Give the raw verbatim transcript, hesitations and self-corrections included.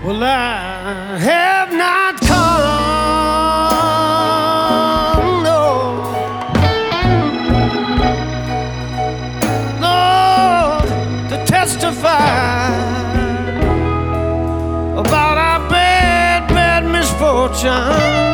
Well, I have not come, no, Lord, to testify about our bad, bad misfortune.